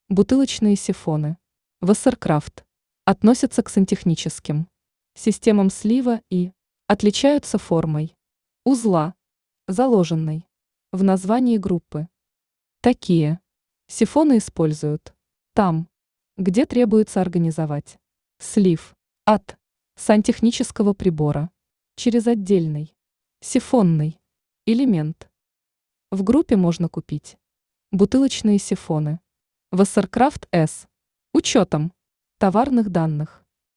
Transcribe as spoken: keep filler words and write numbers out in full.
Бутылочные сифоны. Вассеркрафт. Относятся к сантехническим системам слива и отличаются формой узла, заложенной в названии группы. Такие сифоны используют там, где требуется организовать слив от сантехнического прибора через отдельный сифонный элемент. В группе можно купить бутылочные сифоны Вассеркрафт С учетом товарных данных.